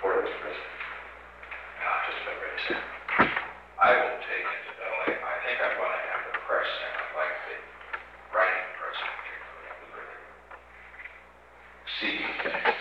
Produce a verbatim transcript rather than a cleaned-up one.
for this president. Ah, just about ready, sir. I will take it to L A. I think I'm going to have the press, and I'd like the writing press, particularly. See you.